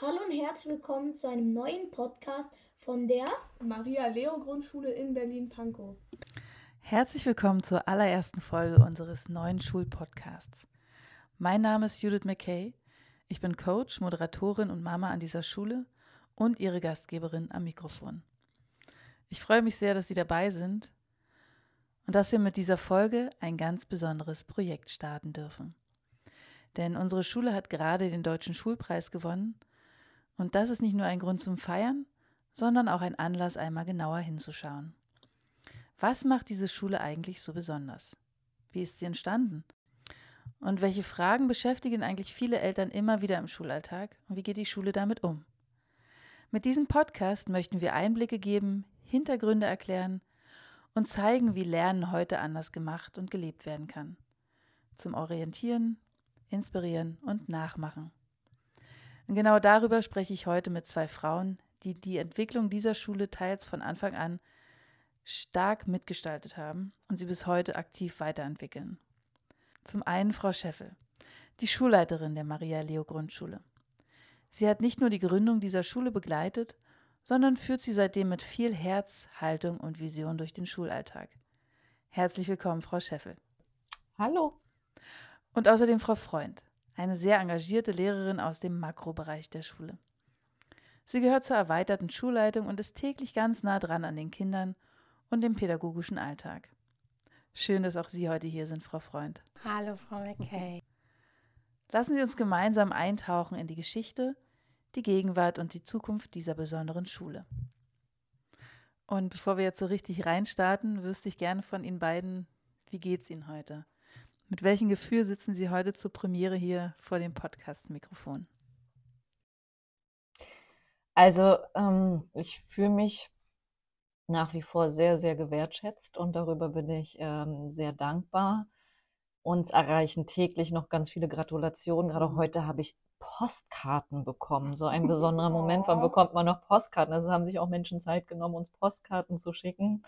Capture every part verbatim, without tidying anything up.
Hallo und herzlich willkommen zu einem neuen Podcast von der Maria-Leo-Grundschule in Berlin-Pankow. Herzlich willkommen zur allerersten Folge unseres neuen Schulpodcasts. Mein Name ist Judith McKay. Ich bin Coach, Moderatorin und Mama an dieser Schule und Ihre Gastgeberin am Mikrofon. Ich freue mich sehr, dass Sie dabei sind und dass wir mit dieser Folge ein ganz besonderes Projekt starten dürfen. Denn unsere Schule hat gerade den Deutschen Schulpreis gewonnen und das ist nicht nur ein Grund zum Feiern, sondern auch ein Anlass, einmal genauer hinzuschauen. Was macht diese Schule eigentlich so besonders? Wie ist sie entstanden? Und welche Fragen beschäftigen eigentlich viele Eltern immer wieder im Schulalltag und wie geht die Schule damit um? Mit diesem Podcast möchten wir Einblicke geben, Hintergründe erklären und zeigen, wie Lernen heute anders gemacht und gelebt werden kann. Zum Orientieren, Inspirieren und Nachmachen. Und genau darüber spreche ich heute mit zwei Frauen, die die Entwicklung dieser Schule teils von Anfang an stark mitgestaltet haben und sie bis heute aktiv weiterentwickeln. Zum einen Frau Scheffel, die Schulleiterin der Maria-Leo-Grundschule. Sie hat nicht nur die Gründung dieser Schule begleitet, sondern führt sie seitdem mit viel Herz, Haltung und Vision durch den Schulalltag. Herzlich willkommen, Frau Scheffel. Hallo. Und außerdem Frau Freund, eine sehr engagierte Lehrerin aus dem Makrobereich der Schule. Sie gehört zur erweiterten Schulleitung und ist täglich ganz nah dran an den Kindern und dem pädagogischen Alltag. Schön, dass auch Sie heute hier sind, Frau Freund. Hallo, Frau McKay. Lassen Sie uns gemeinsam eintauchen in die Geschichte, die Gegenwart und die Zukunft dieser besonderen Schule. Und bevor wir jetzt so richtig reinstarten, wüsste ich gerne von Ihnen beiden, wie geht's Ihnen heute? Mit welchem Gefühl sitzen Sie heute zur Premiere hier vor dem Podcast-Mikrofon? Also ähm, ich fühle mich nach wie vor sehr, sehr gewertschätzt und darüber bin ich ähm, sehr dankbar. Uns erreichen täglich noch ganz viele Gratulationen. Gerade heute habe ich Postkarten bekommen. So ein besonderer Moment. Wann bekommt man noch Postkarten? Also haben sich auch Menschen Zeit genommen, uns Postkarten zu schicken.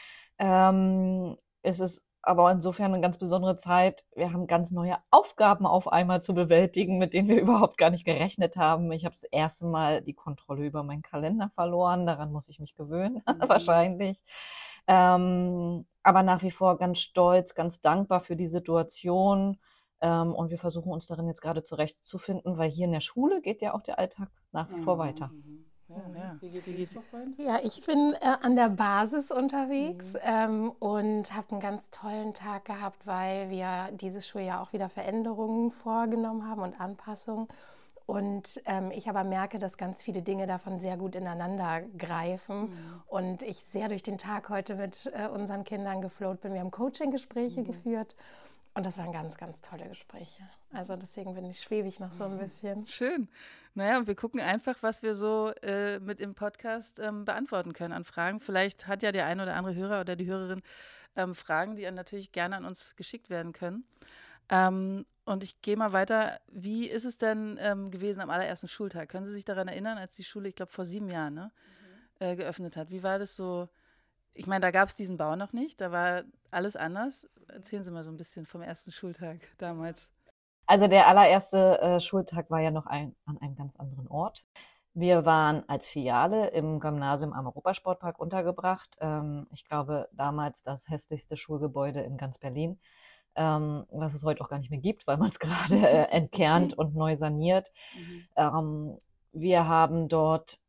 Ähm, es ist aber insofern eine ganz besondere Zeit. Wir haben ganz neue Aufgaben auf einmal zu bewältigen, mit denen wir überhaupt gar nicht gerechnet haben. Ich habe das erste Mal die Kontrolle über meinen Kalender verloren. Daran muss ich mich gewöhnen, mhm. wahrscheinlich. Ähm, aber nach wie vor ganz stolz, ganz dankbar für die Situation. Ähm, und wir versuchen uns darin jetzt gerade zurechtzufinden, weil hier in der Schule geht ja auch der Alltag nach wie mhm. vor weiter. Ja, ja. Wie geht's, Wie geht's noch weiter? Ja, ich bin äh, an der Basis unterwegs mhm. ähm, und habe einen ganz tollen Tag gehabt, weil wir dieses Schuljahr auch wieder Veränderungen vorgenommen haben und Anpassungen. Und ähm, ich aber merke, dass ganz viele Dinge davon sehr gut ineinander greifen mhm. und ich sehr durch den Tag heute mit äh, unseren Kindern geflowt bin. Wir haben Coaching-Gespräche mhm. geführt. Und das waren ganz, ganz tolle Gespräche. Also deswegen bin ich schwebig noch so ein bisschen. Schön. Naja, wir gucken einfach, was wir so äh, mit im Podcast ähm, beantworten können an Fragen. Vielleicht hat ja der ein oder andere Hörer oder die Hörerin ähm, Fragen, die natürlich gerne an uns geschickt werden können. Ähm, und ich gehe mal weiter. Wie ist es denn ähm, gewesen am allerersten Schultag? Können Sie sich daran erinnern, als die Schule, ich glaube, vor sieben Jahren ne, mhm. äh, geöffnet hat? Wie war das so? Ich meine, da gab es diesen Bau noch nicht, da war alles anders. Erzählen Sie mal so ein bisschen vom ersten Schultag damals. Also der allererste äh, Schultag war ja noch ein, an einem ganz anderen Ort. Wir waren als Filiale im Gymnasium am Europasportpark untergebracht. Ähm, ich glaube, damals das hässlichste Schulgebäude in ganz Berlin, ähm, was es heute auch gar nicht mehr gibt, weil man es gerade äh, entkernt und neu saniert. Mhm. Ähm, wir haben dort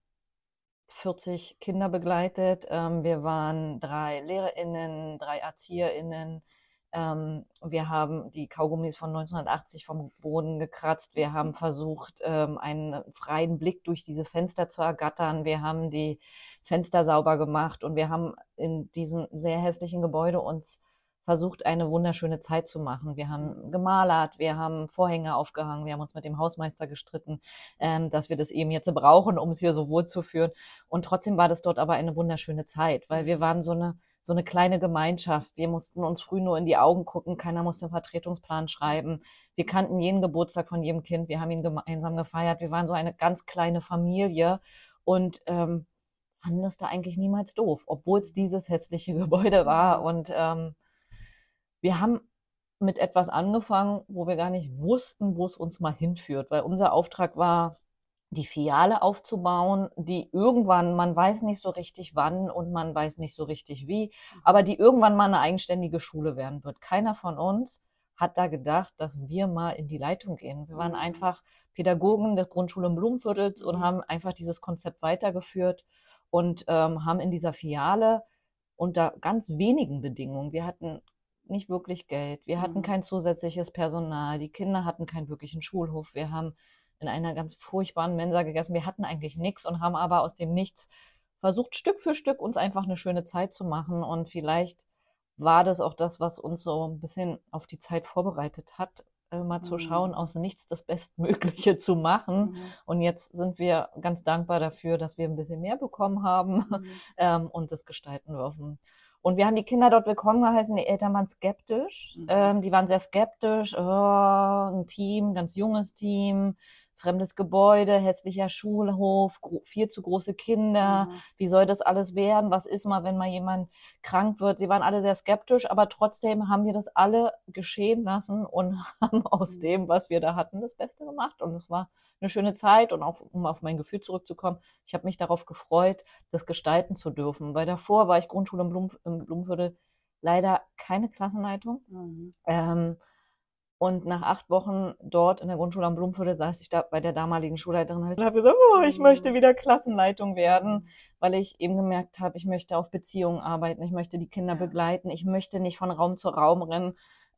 vierzig Kinder begleitet. Ähm, wir waren drei LehrerInnen, drei ErzieherInnen. Ähm, wir haben die Kaugummis von neunzehnhundertachtzig vom Boden gekratzt. Wir haben versucht, ähm, einen freien Blick durch diese Fenster zu ergattern. Wir haben die Fenster sauber gemacht und wir haben in diesem sehr hässlichen Gebäude uns versucht, eine wunderschöne Zeit zu machen. Wir haben gemalert, wir haben Vorhänge aufgehangen, wir haben uns mit dem Hausmeister gestritten, ähm, dass wir das eben jetzt brauchen, um es hier so wohl zu führen. Und trotzdem war das dort aber eine wunderschöne Zeit, weil wir waren so eine so eine kleine Gemeinschaft. Wir mussten uns früh nur in die Augen gucken, keiner musste einen Vertretungsplan schreiben. Wir kannten jeden Geburtstag von jedem Kind, wir haben ihn gemeinsam gefeiert. Wir waren so eine ganz kleine Familie und ähm, fanden das da eigentlich niemals doof, obwohl es dieses hässliche Gebäude war. Und ähm, wir haben mit etwas angefangen, wo wir gar nicht wussten, wo es uns mal hinführt, weil unser Auftrag war, die Filiale aufzubauen, die irgendwann, man weiß nicht so richtig wann und man weiß nicht so richtig wie, aber die irgendwann mal eine eigenständige Schule werden wird. Keiner von uns hat da gedacht, dass wir mal in die Leitung gehen. Wir waren einfach Pädagogen der Grundschule im Blumenviertel und haben einfach dieses Konzept weitergeführt und ähm, haben in dieser Filiale unter ganz wenigen Bedingungen, wir hatten nicht wirklich Geld, wir hatten kein zusätzliches Personal, die Kinder hatten keinen wirklichen Schulhof, wir haben in einer ganz furchtbaren Mensa gegessen. Wir hatten eigentlich nichts und haben aber aus dem Nichts versucht, Stück für Stück uns einfach eine schöne Zeit zu machen. Und vielleicht war das auch das, was uns so ein bisschen auf die Zeit vorbereitet hat, äh, mal mhm. zu schauen, aus nichts das Bestmögliche zu machen. Mhm. Und jetzt sind wir ganz dankbar dafür, dass wir ein bisschen mehr bekommen haben mhm. ähm, und das gestalten dürfen. Und wir haben die Kinder dort willkommen geheißen, die Eltern waren skeptisch. Mhm. Ähm, die waren sehr skeptisch. Oh, ein Team, ganz junges Team, fremdes Gebäude, hässlicher Schulhof, viel zu große Kinder. Mhm. Wie soll das alles werden? Was ist mal, wenn mal jemand krank wird? Sie waren alle sehr skeptisch, aber trotzdem haben wir das alle geschehen lassen und haben aus mhm. dem, was wir da hatten, das Beste gemacht. Und es war eine schöne Zeit. Und auch, um auf mein Gefühl zurückzukommen, ich habe mich darauf gefreut, das gestalten zu dürfen. Weil davor war ich Grundschule im, Blum, im Blumenviertel leider keine Klassenleitung. Mhm. Ähm, Und nach acht Wochen dort in der Grundschule am Blumenviertel saß ich da bei der damaligen Schulleiterin und habe gesagt, oh, ich möchte wieder Klassenleitung werden, weil ich eben gemerkt habe, ich möchte auf Beziehungen arbeiten, ich möchte die Kinder begleiten, ich möchte nicht von Raum zu Raum rennen.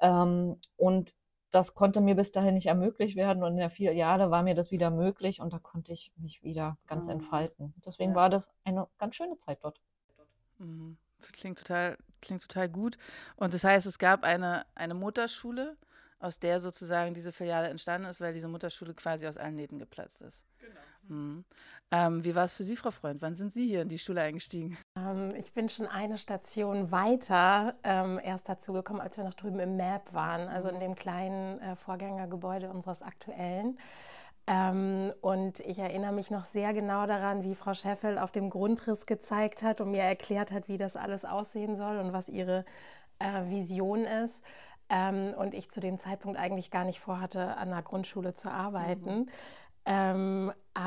Und das konnte mir bis dahin nicht ermöglicht werden. Und in der Filiale war mir das wieder möglich und da konnte ich mich wieder ganz entfalten. Deswegen ja. war das eine ganz schöne Zeit dort. Mhm. Das klingt total, klingt total gut. Und das heißt, es gab eine, eine Mutterschule, aus der sozusagen diese Filiale entstanden ist, weil diese Mutterschule quasi aus allen Nähten geplatzt ist. Genau. Mhm. Ähm, wie war es für Sie, Frau Freund? Wann sind Sie hier in die Schule eingestiegen? Ähm, ich bin schon eine Station weiter ähm, erst dazu gekommen, als wir noch drüben im M A P waren, also in dem kleinen äh, Vorgängergebäude unseres aktuellen. Ähm, und ich erinnere mich noch sehr genau daran, wie Frau Scheffel auf dem Grundriss gezeigt hat und mir erklärt hat, wie das alles aussehen soll und was ihre äh, Vision ist. Ähm, und ich zu dem Zeitpunkt eigentlich gar nicht vorhatte, an der Grundschule zu arbeiten. Mhm. Ähm,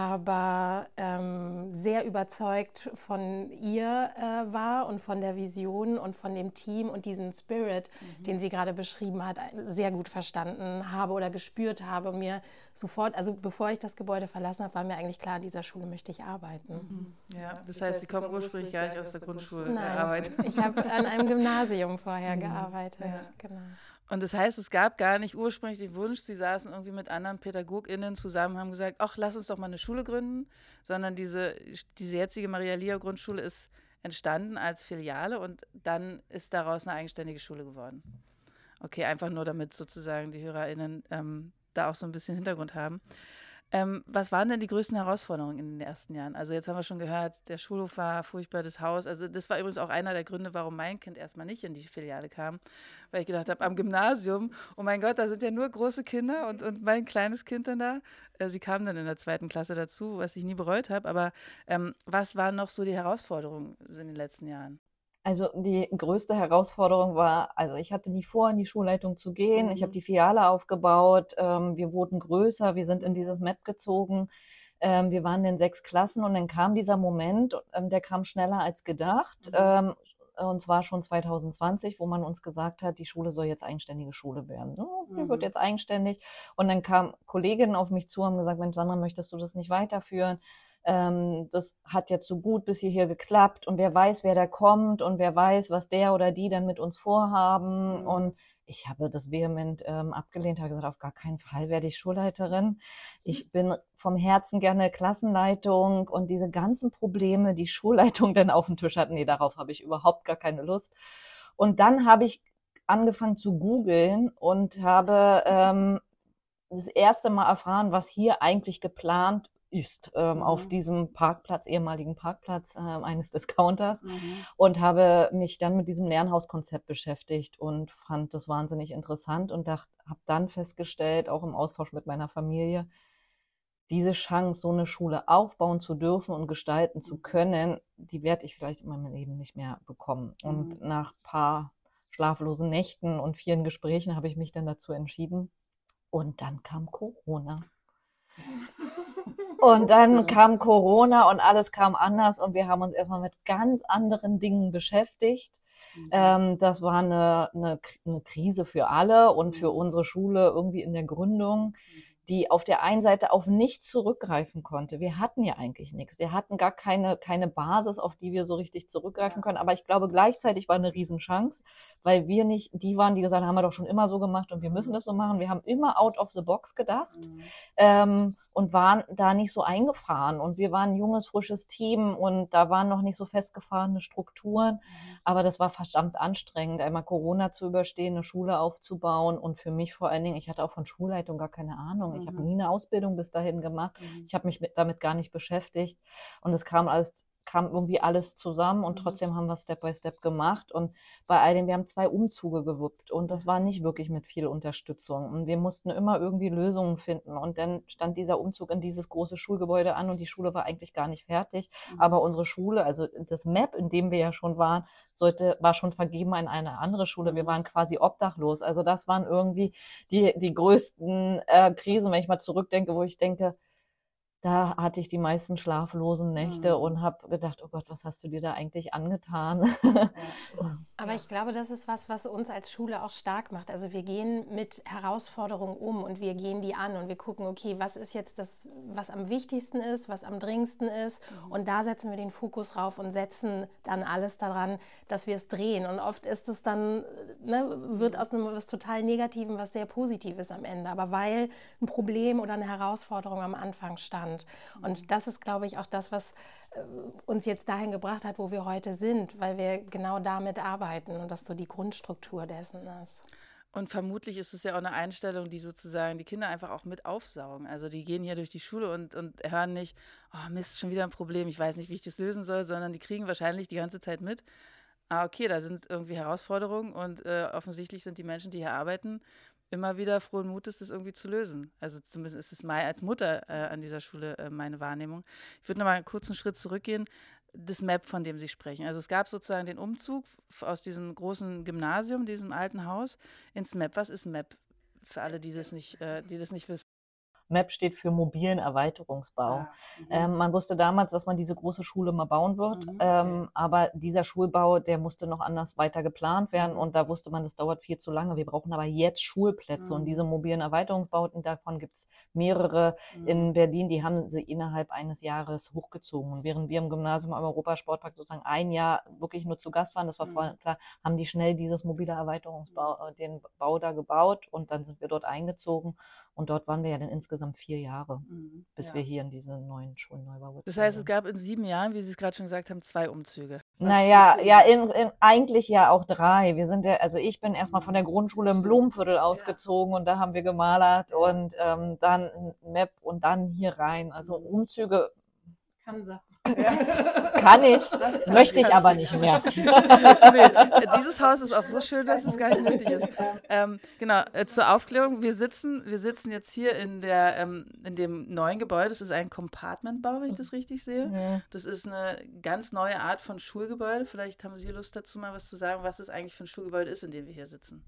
aber ähm, sehr überzeugt von ihr äh, war und von der Vision und von dem Team und diesen Spirit, mhm. den sie gerade beschrieben hat, sehr gut verstanden habe oder gespürt habe. Und mir sofort, also bevor ich das Gebäude verlassen habe, war mir eigentlich klar, an dieser Schule möchte ich arbeiten. Mhm. Ja, das, das heißt, Sie kommen ursprünglich gar nicht aus der Grundschule Nein, gearbeitet. Ich habe an einem Gymnasium vorher mhm. gearbeitet. Ja. Genau. Und das heißt, es gab gar nicht ursprünglich den Wunsch, Sie saßen irgendwie mit anderen PädagogInnen zusammen, haben gesagt, ach, lass uns doch mal eine Schule gründen, sondern diese, diese jetzige Maria-Lia-Grundschule ist entstanden als Filiale und dann ist daraus eine eigenständige Schule geworden. Okay, einfach nur, damit sozusagen die HörerInnen ähm, da auch so ein bisschen Hintergrund haben. Ähm, was waren denn die größten Herausforderungen in den ersten Jahren? Also jetzt haben wir schon gehört, der Schulhof war furchtbar, das Haus. Also das war übrigens auch einer der Gründe, warum mein Kind erstmal nicht in die Filiale kam. Weil ich gedacht habe, am Gymnasium, oh mein Gott, da sind ja nur große Kinder und, und mein kleines Kind dann da. Äh, sie kam dann in der zweiten Klasse dazu, was ich nie bereut habe. Aber ähm, was waren noch so die Herausforderungen in den letzten Jahren? Also die größte Herausforderung war, also ich hatte nie vor, in die Schulleitung zu gehen. Mhm. Ich habe die Filiale aufgebaut. Ähm, wir wurden größer. Wir sind in dieses M A P gezogen. Ähm, wir waren in sechs Klassen und dann kam dieser Moment, ähm, der kam schneller als gedacht. Mhm. Ähm, und zwar schon zwanzig zwanzig, wo man uns gesagt hat, die Schule soll jetzt eigenständige Schule werden. Oh, die mhm. wird jetzt eigenständig. Und dann kamen Kolleginnen auf mich zu und haben gesagt, Mensch, Sandra, möchtest du das nicht weiterführen? Ähm, das hat jetzt so gut bis hierher geklappt und wer weiß, wer da kommt und wer weiß, was der oder die dann mit uns vorhaben. Mhm. Und ich habe das vehement ähm, abgelehnt, habe gesagt, auf gar keinen Fall werde ich Schulleiterin. Ich bin vom Herzen gerne Klassenleitung und diese ganzen Probleme, die Schulleitung dann auf dem Tisch hat, nee, darauf habe ich überhaupt gar keine Lust. Und dann habe ich angefangen zu googeln und habe ähm, das erste Mal erfahren, was hier eigentlich geplant ist ähm, mhm. auf diesem Parkplatz, ehemaligen Parkplatz äh, eines Discounters mhm. und habe mich dann mit diesem Lernhauskonzept beschäftigt und fand das wahnsinnig interessant und habe dann festgestellt, auch im Austausch mit meiner Familie, diese Chance, so eine Schule aufbauen zu dürfen und gestalten zu können, die werde ich vielleicht in meinem Leben nicht mehr bekommen. Mhm. Und nach ein paar schlaflosen Nächten und vielen Gesprächen habe ich mich dann dazu entschieden und dann kam Corona. Und dann kam Corona und alles kam anders und wir haben uns erstmal mit ganz anderen Dingen beschäftigt. Mhm. Ähm, das war eine, eine, eine Krise für alle und für unsere Schule irgendwie in der Gründung, die auf der einen Seite auf nichts zurückgreifen konnte. Wir hatten ja eigentlich nichts. Wir hatten gar keine, keine Basis, auf die wir so richtig zurückgreifen können. Aber ich glaube, gleichzeitig war eine Riesenchance, weil wir nicht die waren, die gesagt haben, haben wir doch schon immer so gemacht und wir müssen das so machen. Wir haben immer out of the box gedacht, mhm. ähm, und waren da nicht so eingefahren. Und wir waren ein junges, frisches Team und da waren noch nicht so festgefahrene Strukturen. Mhm. Aber das war verdammt anstrengend, einmal Corona zu überstehen, eine Schule aufzubauen und für mich vor allen Dingen, ich hatte auch von Schulleitung gar keine Ahnung. Ich habe nie eine Ausbildung bis dahin gemacht. Mhm. Ich habe mich mit, damit gar nicht beschäftigt. Und es kam alles, kam irgendwie alles zusammen und mhm. trotzdem haben wir Step by Step gemacht. Und bei all dem, wir haben zwei Umzüge gewuppt und das war nicht wirklich mit viel Unterstützung. Und wir mussten immer irgendwie Lösungen finden. Und dann stand dieser Umzug in dieses große Schulgebäude an und die Schule war eigentlich gar nicht fertig. Mhm. Aber unsere Schule, also das Map, in dem wir ja schon waren, sollte, war schon vergeben an eine andere Schule. Wir waren quasi obdachlos. Also das waren irgendwie die, die größten äh, Krisen, wenn ich mal zurückdenke, wo ich denke, da hatte ich die meisten schlaflosen Nächte mhm. und habe gedacht, oh Gott, was hast du dir da eigentlich angetan? Ja. Aber ich glaube, das ist was, was uns als Schule auch stark macht. Also wir gehen mit Herausforderungen um und wir gehen die an und wir gucken, okay, was ist jetzt das, was am wichtigsten ist, was am dringendsten ist mhm. und da setzen wir den Fokus rauf und setzen dann alles daran, dass wir es drehen. Und oft ist es dann, ne, wird aus einem was total Negativen was sehr Positives am Ende, aber weil ein Problem oder eine Herausforderung am Anfang stand. Und das ist, glaube ich, auch das, was äh, uns jetzt dahin gebracht hat, wo wir heute sind, weil wir genau damit arbeiten und das so die Grundstruktur dessen ist. Und vermutlich ist es ja auch eine Einstellung, die sozusagen die Kinder einfach auch mit aufsaugen. Also die gehen hier durch die Schule und, und hören nicht, oh Mist, schon wieder ein Problem, ich weiß nicht, wie ich das lösen soll, sondern die kriegen wahrscheinlich die ganze Zeit mit, ah okay, da sind irgendwie Herausforderungen und äh, offensichtlich sind die Menschen, die hier arbeiten, immer wieder frohen Mutes, das irgendwie zu lösen. Also zumindest ist es mal als Mutter äh, an dieser Schule äh, meine Wahrnehmung. Ich würde noch mal einen kurzen Schritt zurückgehen. Das Map, von dem Sie sprechen. Also es gab sozusagen den Umzug aus diesem großen Gymnasium, diesem alten Haus, ins Map. Was ist Map? Für alle, die das nicht, äh, die das nicht wissen. Map steht für mobilen Erweiterungsbau. Ah, ähm, man wusste damals, dass man diese große Schule mal bauen wird, mhm, ähm, okay. aber dieser Schulbau, der musste noch anders weiter geplant werden und da wusste man, das dauert viel zu lange. Wir brauchen aber jetzt Schulplätze mhm. und diese mobilen Erweiterungsbauten, davon gibt es mehrere mhm. in Berlin, die haben sie innerhalb eines Jahres hochgezogen. Und während wir im Gymnasium am Europasportpark sozusagen ein Jahr wirklich nur zu Gast waren, das war mhm. vorher klar, haben die schnell dieses mobile Erweiterungsbau, den Bau da gebaut und dann sind wir dort eingezogen und dort waren wir ja dann insgesamt vier Jahre, mhm, bis ja. wir hier in diese neuen Schulneubau gezogen. Das heißt, es gab in sieben Jahren, wie Sie es gerade schon gesagt haben, zwei Umzüge. Was naja, ja, in, in, eigentlich ja auch drei. Wir sind ja, also ich bin erstmal von der Grundschule im Blumenviertel ausgezogen ja. und da haben wir gemalert ja. und ähm, dann Map und dann hier rein. Also Umzüge kann sein. Kann ich, kann möchte ich aber nicht mehr. Nee, dieses Haus ist auch so schön, dass es gar nicht nötig ist. Ähm, genau, äh, zur Aufklärung, wir sitzen, wir sitzen jetzt hier in, der, ähm, in dem neuen Gebäude, das ist ein Compartmentbau, wenn ich das richtig sehe. Ja. Das ist eine ganz neue Art von Schulgebäude. Vielleicht haben Sie Lust dazu, mal was zu sagen, was es eigentlich für ein Schulgebäude ist, in dem wir hier sitzen.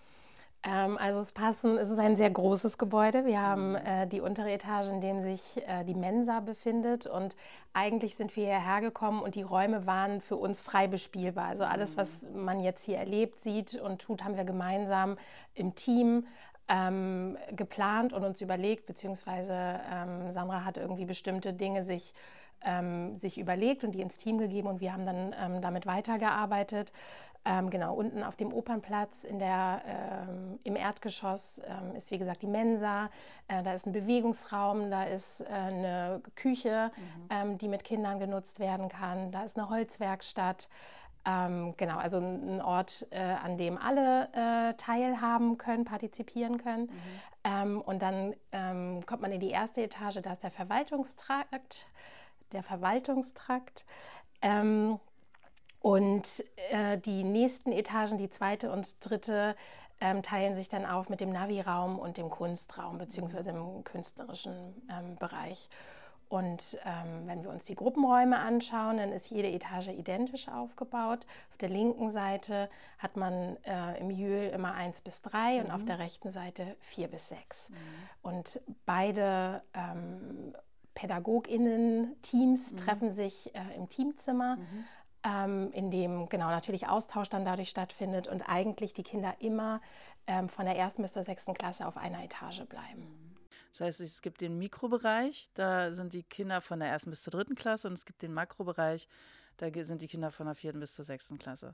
Also es passen, es ist ein sehr großes Gebäude. Wir haben äh, die untere Etage, in dem sich äh, die Mensa befindet und eigentlich sind wir hierher gekommen und die Räume waren für uns frei bespielbar. Also alles, was man jetzt hier erlebt, sieht und tut, haben wir gemeinsam im Team ähm, geplant und uns überlegt, beziehungsweise ähm, Sandra hat irgendwie bestimmte Dinge sich Ähm, sich überlegt und die ins Team gegeben und wir haben dann ähm, damit weitergearbeitet. Ähm, genau, unten auf dem Opernplatz in der, ähm, im Erdgeschoss ähm, ist wie gesagt die Mensa, äh, da ist ein Bewegungsraum, da ist äh, eine Küche, mhm. ähm, die mit Kindern genutzt werden kann, da ist eine Holzwerkstatt. Ähm, genau, also ein Ort, äh, an dem alle äh, teilhaben können, partizipieren können. Mhm. Ähm, und dann ähm, kommt man in die erste Etage, da ist der Verwaltungstrakt. der Verwaltungstrakt. Ähm, und äh, die nächsten Etagen, die zweite und dritte, ähm, teilen sich dann auf mit dem Navi-Raum und dem Kunstraum, beziehungsweise im künstlerischen ähm, Bereich. Und ähm, wenn wir uns die Gruppenräume anschauen, dann ist jede Etage identisch aufgebaut. Auf der linken Seite hat man äh, im Jühl immer eins bis drei mhm. und auf der rechten Seite vier bis sechs. Mhm. Und beide ähm, PädagogInnen-Teams Mhm. treffen sich äh, im Teamzimmer, Mhm. ähm, in dem genau natürlich Austausch dann dadurch stattfindet und eigentlich die Kinder immer ähm, von der ersten bis zur sechsten Klasse auf einer Etage bleiben. Das heißt, es gibt den Mikrobereich, da sind die Kinder von der ersten bis zur dritten Klasse und es gibt den Makrobereich, da ge- sind die Kinder von der vierten bis zur sechsten Klasse.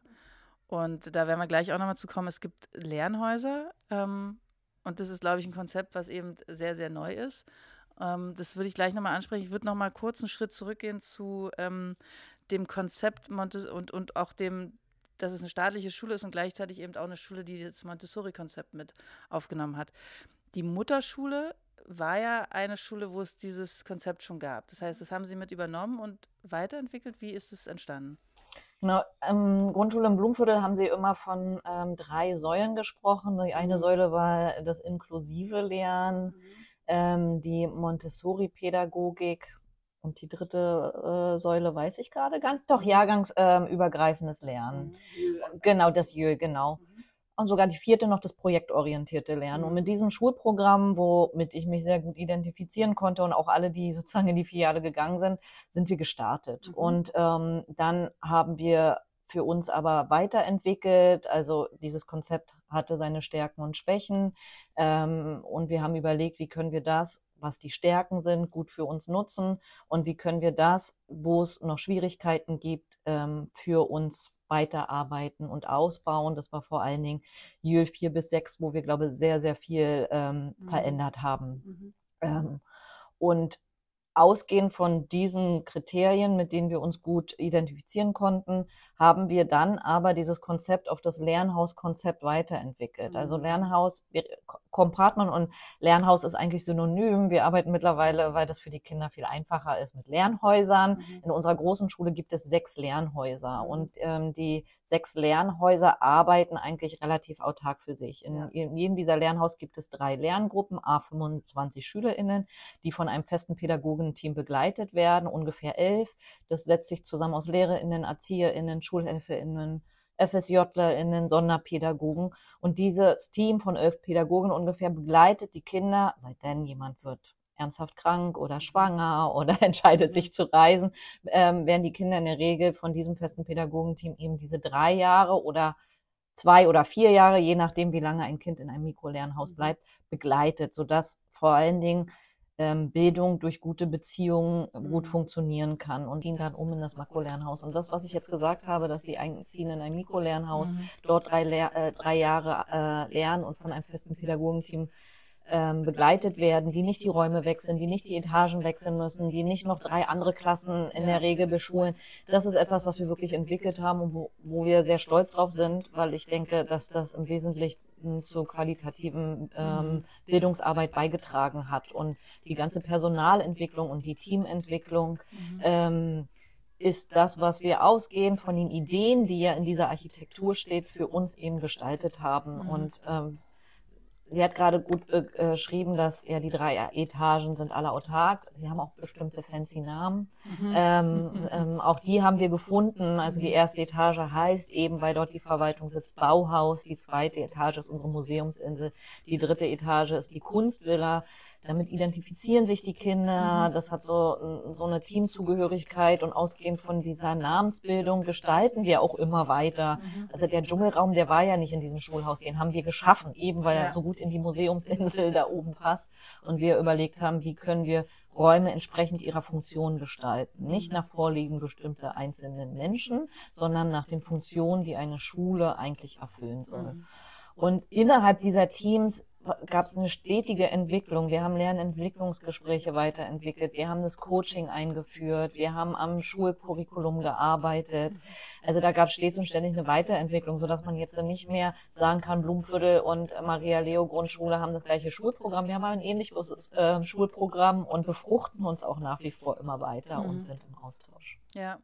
Und da werden wir gleich auch nochmal zu kommen. Es gibt Lernhäuser ähm, und das ist, glaube ich, ein Konzept, was eben sehr, sehr neu ist. Ähm, das würde ich gleich nochmal ansprechen. Ich würde nochmal kurz einen Schritt zurückgehen zu ähm, dem Konzept Montes und, und auch dem, dass es eine staatliche Schule ist und gleichzeitig eben auch eine Schule, die das Montessori-Konzept mit aufgenommen hat. Die Mutterschule war ja eine Schule, wo es dieses Konzept schon gab. Das heißt, das haben Sie mit übernommen und weiterentwickelt. Wie ist es entstanden? Genau, ähm, Grundschule im Blumenviertel haben sie immer von ähm, drei Säulen gesprochen. Die eine Mhm. Säule war das inklusive Lernen, ähm, die Montessori-Pädagogik und die dritte äh, Säule weiß ich gerade gar nicht. Doch, jahrgangsübergreifendes Lernen. Genau, das Jö, genau. Und sogar die vierte noch das projektorientierte Lernen. Und mit diesem Schulprogramm, womit ich mich sehr gut identifizieren konnte und auch alle, die sozusagen in die Filiale gegangen sind, sind wir gestartet. Mhm. Und ähm, dann haben wir für uns aber weiterentwickelt. Also dieses Konzept hatte seine Stärken und Schwächen. Ähm, und wir haben überlegt, wie können wir das, was die Stärken sind, gut für uns nutzen und wie können wir das, wo es noch Schwierigkeiten gibt, ähm, für uns weiterarbeiten und ausbauen. Das war vor allen Dingen Jöl vier bis sechs, wo wir, glaube ich, sehr, sehr viel ähm, Mhm. verändert haben. Mhm. Ähm, und ausgehend von diesen Kriterien, mit denen wir uns gut identifizieren konnten, haben wir dann aber dieses Konzept auf das Lernhaus-Konzept weiterentwickelt. Also Lernhaus, Kompratmann und Lernhaus ist eigentlich synonym. Wir arbeiten mittlerweile, weil das für die Kinder viel einfacher ist, mit Lernhäusern. Mhm. In unserer großen Schule gibt es sechs Lernhäuser Mhm. und ähm, die sechs Lernhäuser arbeiten eigentlich relativ autark für sich. In, Ja. in jedem dieser Lernhaus gibt es drei Lerngruppen, à fünfundzwanzig SchülerInnen, die von einem festen Pädagogenteam begleitet werden, ungefähr elf. Das setzt sich zusammen aus LehrerInnen, ErzieherInnen, SchulhelferInnen, FSJlerInnen, Sonderpädagogen. Und dieses Team von elf Pädagogen ungefähr begleitet die Kinder, seit denn jemand wird ernsthaft krank oder schwanger oder entscheidet sich zu reisen, ähm, werden die Kinder in der Regel von diesem festen Pädagogenteam eben diese drei Jahre oder zwei oder vier Jahre, je nachdem, wie lange ein Kind in einem Mikrolernhaus bleibt, begleitet, sodass vor allen Dingen ähm, Bildung durch gute Beziehungen gut Mhm. funktionieren kann und gehen dann um in das Makrolernhaus. Und das, was ich jetzt gesagt habe, dass sie einziehen in ein Mikrolernhaus, Mhm. dort drei, Lehr äh, drei Jahre äh, lernen und von einem festen Pädagogenteam ähm, begleitet werden, die nicht die Räume wechseln, die nicht die Etagen wechseln müssen, die nicht noch drei andere Klassen in der Regel beschulen. Das ist etwas, was wir wirklich entwickelt haben und wo, wo wir sehr stolz drauf sind, weil ich denke, dass das im Wesentlichen zur qualitativen ähm, Bildungsarbeit beigetragen hat. Und die ganze Personalentwicklung und die Teamentwicklung ähm, ist das, was wir ausgehend von den Ideen, die ja in dieser Architektur steht, für uns eben gestaltet haben. Mhm. Und ähm, sie hat gerade gut beschrieben, dass ja die drei Etagen sind alle autark. Sie haben auch bestimmte fancy Namen. Mhm. Ähm, ähm, auch die haben wir gefunden. Also die erste Etage heißt eben, weil dort die Verwaltung sitzt, Bauhaus. Die zweite Etage ist unsere Museumsinsel. Die dritte Etage ist die Kunstvilla. Damit identifizieren sich die Kinder. Das hat so, so eine Teamzugehörigkeit und ausgehend von dieser Namensbildung gestalten wir auch immer weiter. Also der Dschungelraum, der war ja nicht in diesem Schulhaus, den haben wir geschaffen, eben weil er so gut in die Museumsinsel da oben passt und wir überlegt haben, wie können wir Räume entsprechend ihrer Funktion gestalten. Nicht nach Vorlieben bestimmter einzelnen Menschen, sondern nach den Funktionen, die eine Schule eigentlich erfüllen soll. Und innerhalb dieser Teams gab es eine stetige Entwicklung. Wir haben Lernentwicklungsgespräche weiterentwickelt. Wir haben das Coaching eingeführt. Wir haben am Schulcurriculum gearbeitet. Also da gab es stets und ständig eine Weiterentwicklung, sodass man jetzt nicht mehr sagen kann, Blumenviertel und Maria-Leo-Grundschule haben das gleiche Schulprogramm. Wir haben ein ähnliches äh, Schulprogramm und befruchten uns auch nach wie vor immer weiter Mhm. und sind im Austausch. Ja.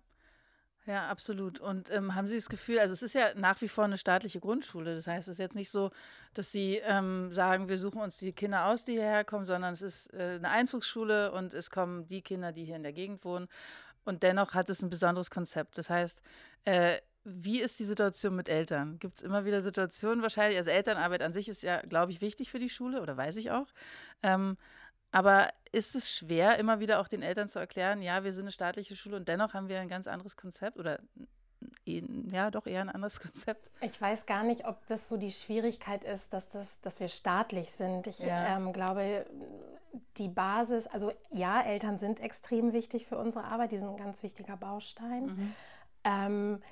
Ja, absolut. Und ähm, haben Sie das Gefühl, also es ist ja nach wie vor eine staatliche Grundschule, das heißt, es ist jetzt nicht so, dass Sie ähm, sagen, wir suchen uns die Kinder aus, die hierher kommen, sondern es ist äh, eine Einzugsschule und es kommen die Kinder, die hier in der Gegend wohnen und dennoch hat es ein besonderes Konzept. Das heißt, äh, wie ist die Situation mit Eltern? Gibt es immer wieder Situationen wahrscheinlich, also Elternarbeit an sich ist ja, glaube ich, wichtig für die Schule oder weiß ich auch. Ähm, Aber ist es schwer, immer wieder auch den Eltern zu erklären, ja, wir sind eine staatliche Schule und dennoch haben wir ein ganz anderes Konzept oder ja, doch eher ein anderes Konzept? Ich weiß gar nicht, ob das so die Schwierigkeit ist, dass, das, dass wir staatlich sind. Ich Ja. ähm, glaube, die Basis, also ja, Eltern sind extrem wichtig für unsere Arbeit, die sind ein ganz wichtiger Baustein. Mhm. Ähm,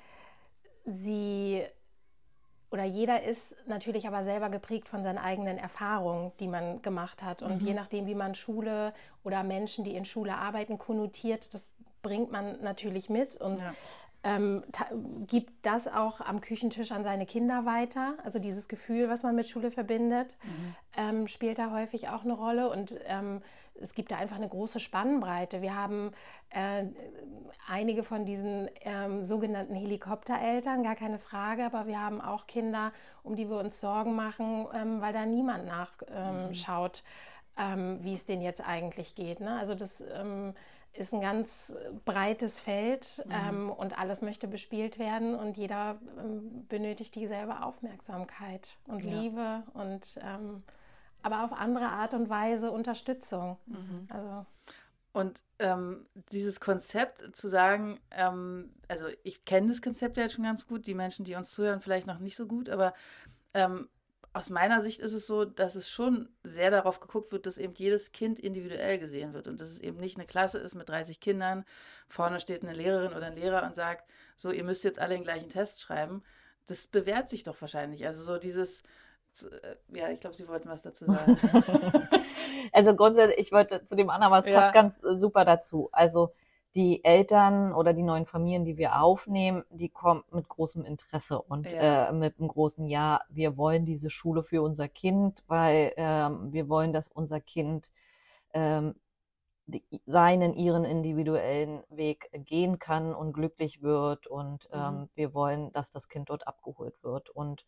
sie oder jeder ist natürlich aber selber geprägt von seinen eigenen Erfahrungen, die man gemacht hat. Und Mhm. je nachdem, wie man Schule oder Menschen, die in Schule arbeiten, konnotiert, das bringt man natürlich mit und Ja. ähm, ta- gibt das auch am Küchentisch an seine Kinder weiter. Also dieses Gefühl, was man mit Schule verbindet, Mhm. ähm, spielt da häufig auch eine Rolle. Und ähm, es gibt da einfach eine große Spannbreite. Wir haben äh, einige von diesen ähm, sogenannten Helikoptereltern, gar keine Frage, aber wir haben auch Kinder, um die wir uns Sorgen machen, ähm, weil da niemand nachschaut, ähm, wie es denen jetzt eigentlich geht. Ne? Also das ähm, ist ein ganz breites Feld ähm, und alles möchte bespielt werden und jeder ähm, benötigt dieselbe Aufmerksamkeit und Ja. Liebe und ähm, aber auf andere Art und Weise Unterstützung. Also Und ähm, dieses Konzept zu sagen, ähm, also ich kenne das Konzept ja jetzt schon ganz gut, die Menschen, die uns zuhören, vielleicht noch nicht so gut, aber ähm, aus meiner Sicht ist es so, dass es schon sehr darauf geguckt wird, dass eben jedes Kind individuell gesehen wird und dass es eben nicht eine Klasse ist mit dreißig Kindern, vorne steht eine Lehrerin oder ein Lehrer und sagt, so, ihr müsst jetzt alle den gleichen Test schreiben. Das bewährt sich doch wahrscheinlich. Also so dieses, zu- äh, ja, ich glaube, Sie wollten was dazu sagen. Also grundsätzlich, ich wollte zu dem anderen, aber es Ja. passt ganz äh, super dazu. Also die Eltern oder die neuen Familien, die wir aufnehmen, die kommen mit großem Interesse und Ja. äh, mit einem großen Ja, wir wollen diese Schule für unser Kind, weil ähm, wir wollen, dass unser Kind ähm, die, seinen, ihren individuellen Weg gehen kann und glücklich wird und ähm, Mhm. wir wollen, dass das Kind dort abgeholt wird und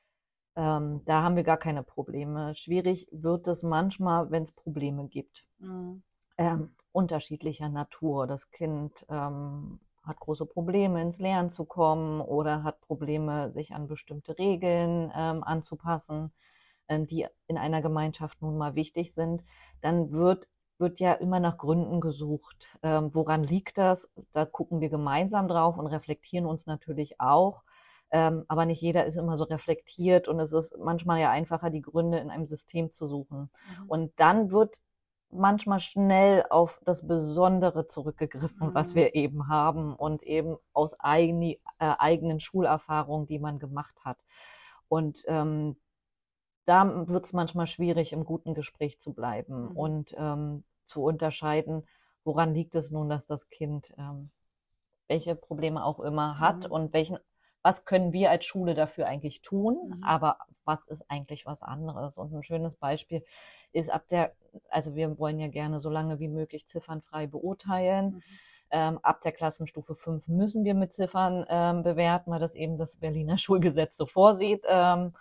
ähm, da haben wir gar keine Probleme. Schwierig wird es manchmal, wenn es Probleme gibt. Mhm. Ähm, unterschiedlicher Natur. Das Kind ähm, hat große Probleme, ins Lernen zu kommen oder hat Probleme, sich an bestimmte Regeln ähm, anzupassen, ähm, die in einer Gemeinschaft nun mal wichtig sind. Dann wird, wird ja immer nach Gründen gesucht. Ähm, woran liegt das? Da gucken wir gemeinsam drauf und reflektieren uns natürlich auch. Ähm, aber nicht jeder ist immer so reflektiert und es ist manchmal ja einfacher, die Gründe in einem System zu suchen. Mhm. Und dann wird manchmal schnell auf das Besondere zurückgegriffen, Mhm. was wir eben haben und eben aus eigene, äh, eigenen Schulerfahrungen, die man gemacht hat. Und ähm, da wird es manchmal schwierig, im guten Gespräch zu bleiben Mhm. und ähm, zu unterscheiden, woran liegt es nun, dass das Kind ähm, welche Probleme auch immer hat Mhm. und welchen, was können wir als Schule dafür eigentlich tun, Mhm. aber was ist eigentlich was anderes? Und ein schönes Beispiel ist ab der, also wir wollen ja gerne so lange wie möglich ziffernfrei beurteilen. Mhm. Ähm, ab der Klassenstufe fünf müssen wir mit Ziffern ähm, bewerten, weil das eben das Berliner Schulgesetz so vorsieht. Ähm,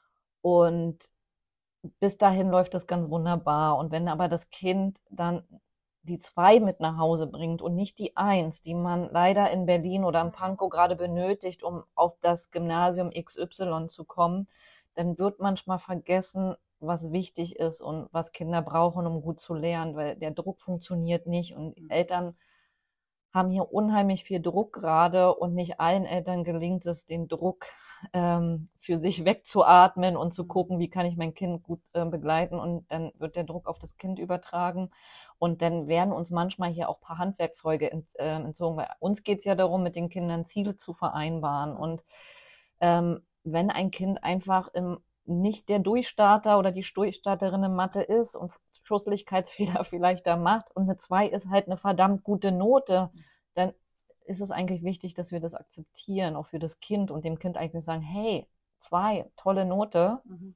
und bis dahin läuft das ganz wunderbar. Und wenn aber das Kind dann die zwei mit nach Hause bringt und nicht die eins, die man leider in Berlin oder in Pankow gerade benötigt, um auf das Gymnasium X Y zu kommen, dann wird manchmal vergessen, was wichtig ist und was Kinder brauchen, um gut zu lernen, weil der Druck funktioniert nicht und Eltern haben hier unheimlich viel Druck gerade und nicht allen Eltern gelingt es, den Druck ähm, für sich wegzuatmen und zu gucken, wie kann ich mein Kind gut äh, begleiten und dann wird der Druck auf das Kind übertragen und dann werden uns manchmal hier auch ein paar Handwerkszeuge ent, äh, entzogen, weil uns geht es ja darum, mit den Kindern Ziele zu vereinbaren und ähm, wenn ein Kind einfach im nicht der Durchstarter oder die Durchstarterin in Mathe ist und Schusslichkeitsfehler vielleicht da macht und eine zwei ist halt eine verdammt gute Note, dann ist es eigentlich wichtig, dass wir das akzeptieren, auch für das Kind und dem Kind eigentlich sagen, hey, zwei, tolle Note. Mhm.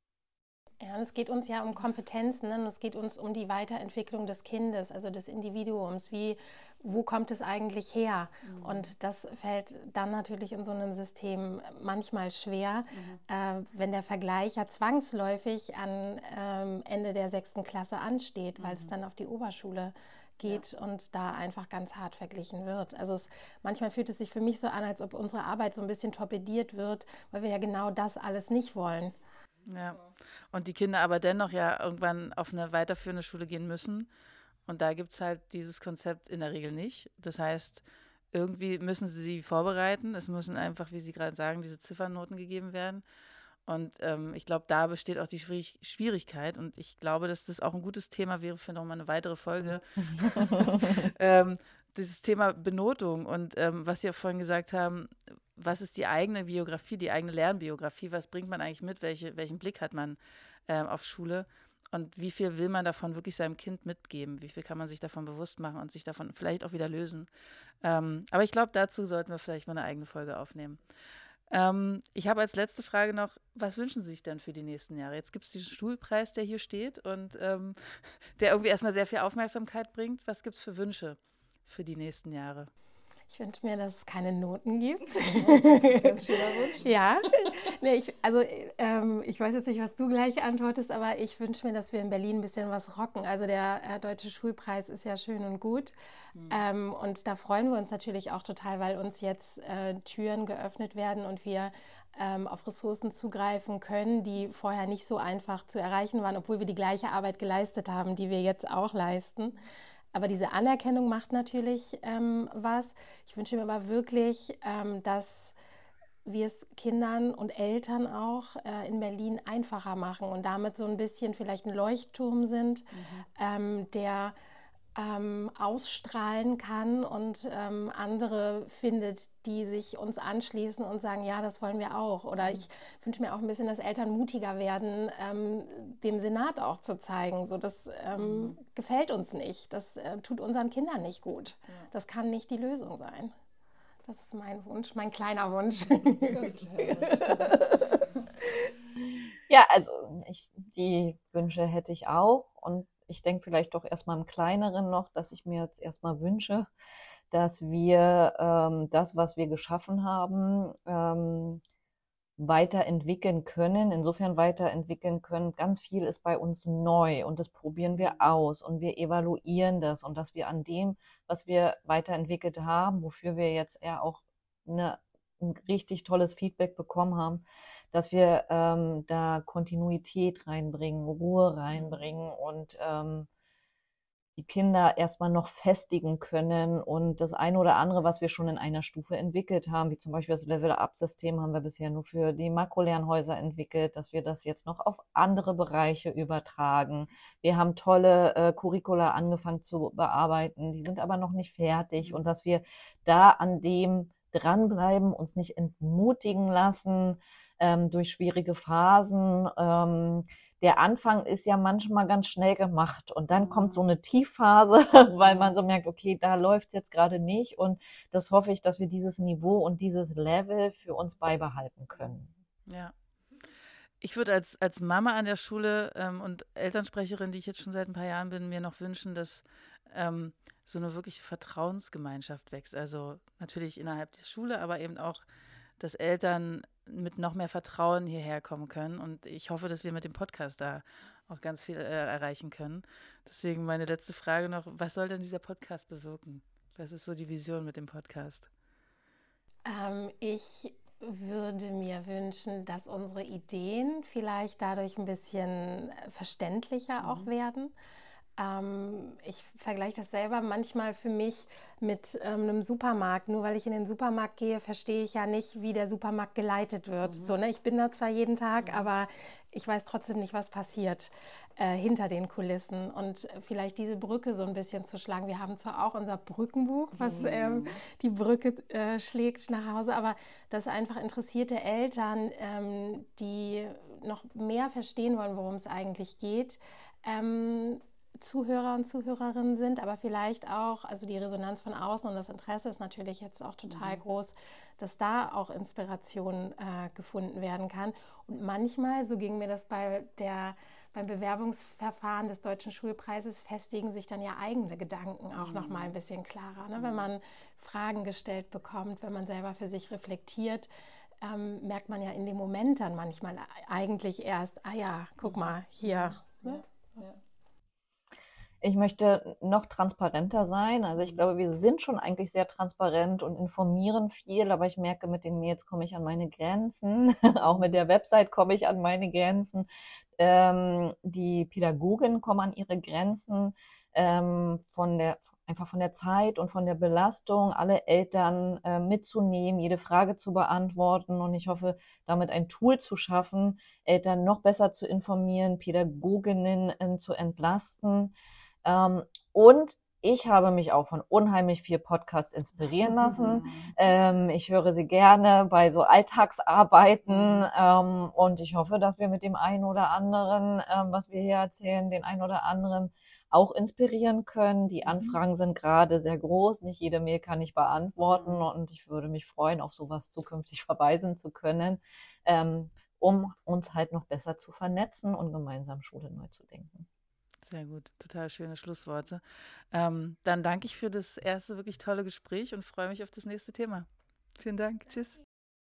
ja, und es geht uns ja um Kompetenzen, ne? Und es geht uns um die Weiterentwicklung des Kindes, also des Individuums. Wie, wo kommt es eigentlich her? Mhm. Und das fällt dann natürlich in so einem System manchmal schwer, Mhm. äh, wenn der Vergleich ja zwangsläufig an ähm, Ende der sechsten Klasse ansteht, weil es Mhm. dann auf die Oberschule geht und da einfach ganz hart verglichen wird. Also es, manchmal fühlt es sich für mich so an, als ob unsere Arbeit so ein bisschen torpediert wird, weil wir ja genau das alles nicht wollen. Ja. Und die Kinder aber dennoch ja irgendwann auf eine weiterführende Schule gehen müssen. Und da gibt es halt dieses Konzept in der Regel nicht. Das heißt, irgendwie müssen sie sie vorbereiten. Es müssen einfach, wie Sie gerade sagen, diese Ziffernoten gegeben werden. Und ähm, ich glaube, da besteht auch die Schwierig- Schwierigkeit. Und ich glaube, dass das auch ein gutes Thema wäre für nochmal eine weitere Folge. ähm, dieses Thema Benotung und ähm, was Sie ja vorhin gesagt haben, was ist die eigene Biografie, die eigene Lernbiografie, was bringt man eigentlich mit, welche, welchen Blick hat man ähm, auf Schule und wie viel will man davon wirklich seinem Kind mitgeben, wie viel kann man sich davon bewusst machen und sich davon vielleicht auch wieder lösen. Ähm, aber ich glaube, dazu sollten wir vielleicht mal eine eigene Folge aufnehmen. Ähm, ich habe als letzte Frage noch, was wünschen Sie sich denn für die nächsten Jahre? Jetzt gibt es diesen Schulpreis, der hier steht und ähm, der irgendwie erstmal sehr viel Aufmerksamkeit bringt. Was gibt es für Wünsche für die nächsten Jahre? Ich wünsche mir, dass es keine Noten gibt. Ganz schöner Wunsch. Ja, nee, ich, also ähm, ich weiß jetzt nicht, was du gleich antwortest, aber ich wünsche mir, dass wir in Berlin ein bisschen was rocken. Also der äh, Deutsche Schulpreis ist ja schön und gut. Mhm. Ähm, und da freuen wir uns natürlich auch total, weil uns jetzt äh, Türen geöffnet werden und wir ähm, auf Ressourcen zugreifen können, die vorher nicht so einfach zu erreichen waren, obwohl wir die gleiche Arbeit geleistet haben, die wir jetzt auch leisten. Aber diese Anerkennung macht natürlich ähm, was. Ich wünsche mir aber wirklich, ähm, dass wir es Kindern und Eltern auch äh, in Berlin einfacher machen und damit so ein bisschen vielleicht ein Leuchtturm sind, mhm. ähm, der ähm, ausstrahlen kann und ähm, andere findet, die sich uns anschließen und sagen, ja, das wollen wir auch. Oder ich wünsche mir auch ein bisschen, dass Eltern mutiger werden, ähm, dem Senat auch zu zeigen. So, das ähm, mhm. gefällt uns nicht. Das äh, tut unseren Kindern nicht gut. Ja. Das kann nicht die Lösung sein. Das ist mein Wunsch, mein kleiner Wunsch. Ganz kleiner Wunsch. Ja, also ich, die Wünsche hätte ich auch und ich denke vielleicht doch erstmal im Kleineren noch, dass ich mir jetzt erstmal wünsche, dass wir ähm, das, was wir geschaffen haben, ähm, weiterentwickeln können, insofern weiterentwickeln können. Ganz viel ist bei uns neu und das probieren wir aus und wir evaluieren das und dass wir an dem, was wir weiterentwickelt haben, wofür wir jetzt eher auch eine, ein richtig tolles Feedback bekommen haben, dass wir ähm, da Kontinuität reinbringen, Ruhe reinbringen und ähm, die Kinder erstmal noch festigen können und das eine oder andere, was wir schon in einer Stufe entwickelt haben, wie zum Beispiel das Level-Up-System haben wir bisher nur für die Makrolernhäuser entwickelt, dass wir das jetzt noch auf andere Bereiche übertragen. Wir haben tolle äh, Curricula angefangen zu bearbeiten, die sind aber noch nicht fertig und dass wir da an dem dranbleiben, uns nicht entmutigen lassen ähm, durch schwierige Phasen. Ähm, der Anfang ist ja manchmal ganz schnell gemacht und dann kommt so eine Tiefphase, weil man so merkt, okay, da läuft es jetzt gerade nicht und das hoffe ich, dass wir dieses Niveau und dieses Level für uns beibehalten können. Ja. Ich würde als, als Mama an der Schule ähm, und Elternsprecherin, die ich jetzt schon seit ein paar Jahren bin, mir noch wünschen, dass ähm, so eine wirkliche Vertrauensgemeinschaft wächst. Also natürlich innerhalb der Schule, aber eben auch, dass Eltern mit noch mehr Vertrauen hierher kommen können. Und ich hoffe, dass wir mit dem Podcast da auch ganz viel äh, erreichen können. Deswegen meine letzte Frage noch, was soll denn dieser Podcast bewirken? Was ist so die Vision mit dem Podcast? Ähm, ich würde mir wünschen, dass unsere Ideen vielleicht dadurch ein bisschen verständlicher mhm. auch werden. Ähm, ich vergleiche das selber manchmal für mich mit ähm, einem Supermarkt. Nur weil ich in den Supermarkt gehe, verstehe ich ja nicht, wie der Supermarkt geleitet wird. Mhm. So, ne? Ich bin da zwar jeden Tag, mhm. aber ich weiß trotzdem nicht, was passiert äh, hinter den Kulissen. Und vielleicht diese Brücke so ein bisschen zu schlagen. Wir haben zwar auch unser Brückenbuch, was mhm. ähm, die Brücke äh, schlägt nach Hause, aber dass einfach interessierte Eltern, ähm, die noch mehr verstehen wollen, worum es eigentlich geht, ähm, Zuhörer und Zuhörerinnen sind, aber vielleicht auch, also die Resonanz von außen und das Interesse ist natürlich jetzt auch total mhm. groß, dass da auch Inspiration äh, gefunden werden kann. Und manchmal, so ging mir das bei der, beim Bewerbungsverfahren des Deutschen Schulpreises, festigen sich dann ja eigene Gedanken auch mhm. noch mal ein bisschen klarer. Ne? Mhm. Wenn man Fragen gestellt bekommt, wenn man selber für sich reflektiert, ähm, merkt man ja in dem Moment dann manchmal eigentlich erst, ah ja, guck mal, hier. Ja. Ja. Ich möchte noch transparenter sein. Also ich glaube, wir sind schon eigentlich sehr transparent und informieren viel, aber ich merke, mit den Mails komme ich an meine Grenzen. Auch mit der Website komme ich an meine Grenzen. Ähm, die Pädagogen kommen an ihre Grenzen, ähm, von der, einfach von der Zeit und von der Belastung, alle Eltern äh, mitzunehmen, jede Frage zu beantworten. Und ich hoffe, damit ein Tool zu schaffen, Eltern noch besser zu informieren, Pädagoginnen ähm, zu entlasten. Ähm, und ich habe mich auch von unheimlich viel Podcasts inspirieren lassen. Ähm, ich höre sie gerne bei so Alltagsarbeiten ähm, und ich hoffe, dass wir mit dem einen oder anderen, ähm, was wir hier erzählen, den einen oder anderen auch inspirieren können. Die Anfragen sind gerade sehr groß. Nicht jede Mail kann ich beantworten und ich würde mich freuen, auf sowas zukünftig verweisen zu können, ähm, um uns halt noch besser zu vernetzen und gemeinsam Schule neu zu denken. Sehr gut, total schöne Schlussworte. Ähm, dann danke ich für das erste wirklich tolle Gespräch und freue mich auf das nächste Thema. Vielen Dank. Tschüss.